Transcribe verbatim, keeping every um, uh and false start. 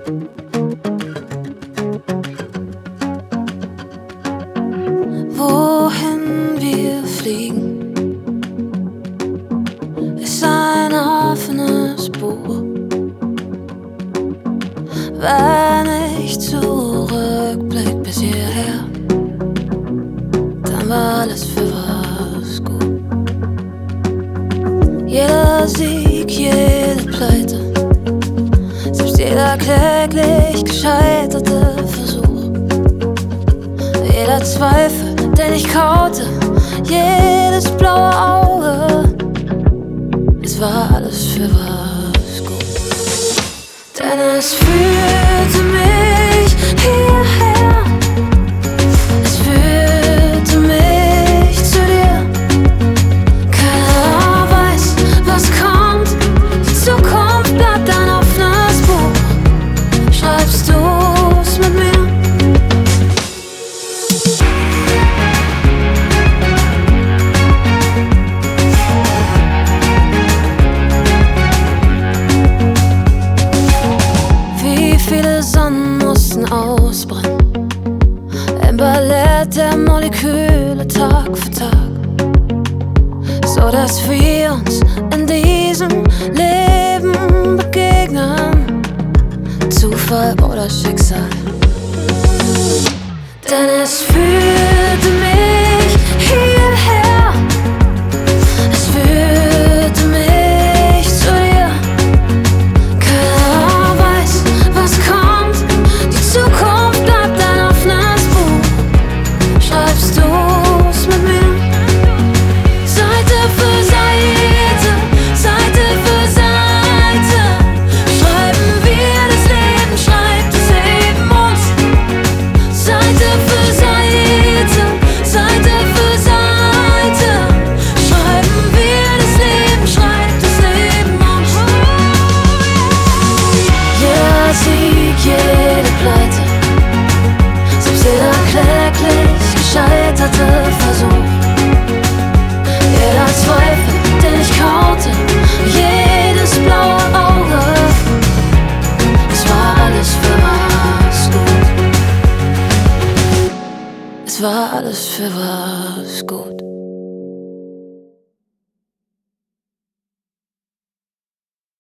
Wohin wir fliegen, ist ein offenes Buch. Wenn ich zurückblick bis hierher, dann war alles für was gut. Jeder Sieg, jede Pleite, selbst jeder kläglich gescheiterte Versuch, jeder Zweifel, den ich kaute, jedes blaue Auge, es war alles für was gut. Denn es führte mich hierher, es führte mich zu dir. Keiner weiß, was kommt, die Zukunft bleibt ein offenes Buch. Schreibst du's mit mir? Viele Sonnen mussten ausbrennen im Ballett der Moleküle Tag für Tag, so dass wir uns in diesem Leben begegnen, Zufall oder Schicksal. Denn es führte mich hierher, es führte mich zu dir. Keiner weiß, was kommt, die Zukunft bleibt ein offenes Buch. Schreibst du's mit mir? Seite für Seite, Seite für Seite, schreiben wir das Leben, schreibt das Leben uns. Seite für Seite, Seite für Seite, schreiben wir das Leben, schreibt das Leben uns. Jeder Sieg, jede Pleite, selbst jeder kläglich gescheiterte Versuch, jeder Zweifel, den ich kaute, jedes blaue Auge, es war alles für was gut. Es war alles für was gut.